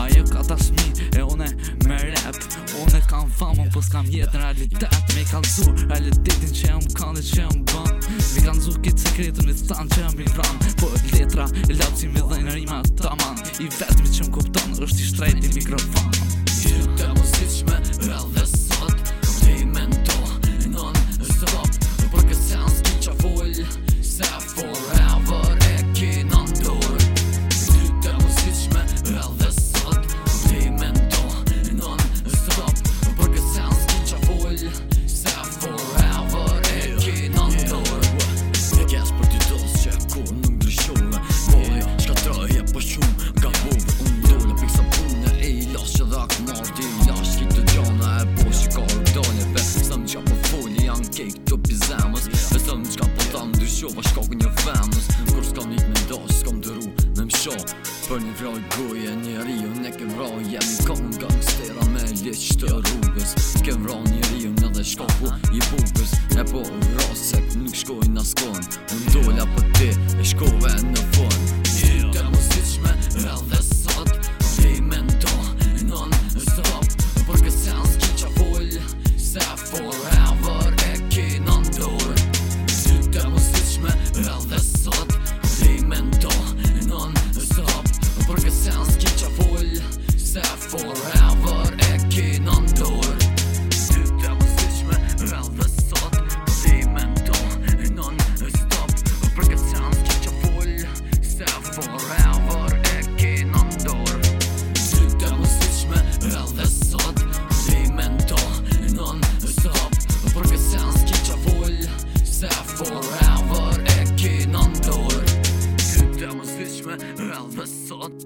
Ajo ka ta shmi e une me rap. Une kam famën po s'kam jetë në realitet. Me i kalzu realitetin që jam kanë dhe që jam bën. Me i kalzu kitë sekretën me stan që jam vibran. Po letra e lapë si me dhejnë rima taman. I vetëmi që më kupton është i shtrejt i mikrofon. Jetë e muzishme edhe sot Ti mendo non stop Për këtë sens ki qa full Se forever e ki në ndor Jetë e muzishme edhe sot Ti mendo non stop Për këtë sens ki qa full Se forever e ki në ndor E kesh për ty dos që kur nuk ndryshove Boj, shka troje për shumë Ga bove unë dole piksa punë E i lash që dhak marti I lash ki të gjana e po që ka rëdojnë Besëm që po foli janë kejk të pizemës Besëm që ka po ta ndryshova shkakë një femës Kur s'kam njët me ndash, s'kam dëru me msho Për një vroj goje njeri unë e kem vroj Jemi kon gangstera me leq të rrugës Kem vroj njeri unë edhe shkaku i bugës E po vrasek nuk shkojnë askon Unë dolla për ti e shkove në fon Jetë e muzishme edhe sot Ti mendo non stop Për këtë sens ki qa full Se forever e ki në ndor Jetë e muzishme edhe sot Ti mendo non stop Për këtë sens ki qa full Se forever e ki në ndor Jetë e muzishme edhe sot Ti mendo non stop Për këtë sens ki qa full Se forever e ki në ndor Jetë e muzishme edhe sot Ti mendo non stop Për këtë sens ki qa full Se forever e ki në ndor Jetë e muzishme edhe sot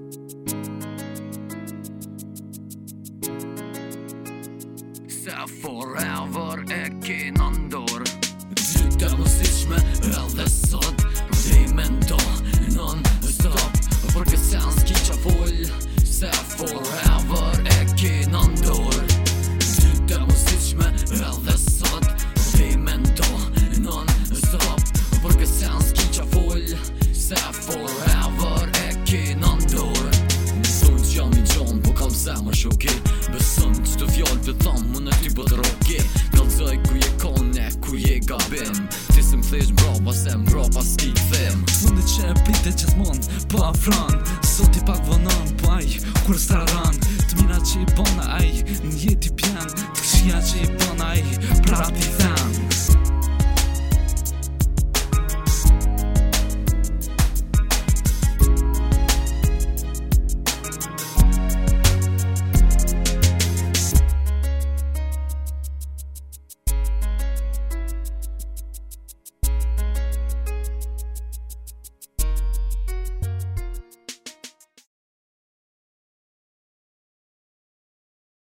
Se forever e ki në ndor Jetë e muzishme edhe sot Ti mendo non stop Për këtë sens ki qa full Se forever e ki në ndor Jetë e muzishme edhe sot Ti mendo non stop Për këtë sens ki qa full Se forever e ki në ndor Mësën që jam i gjon po kam zemër shoki Besën që të fjallë të thamë më në ty bët roki Kalzoj ku je kone, ku je gabim Ti se m'thesh braba se m'braba s'ki them Fundit që e pritet gjithmon, po afran Sot i pak vonon, po aj, kur s'ta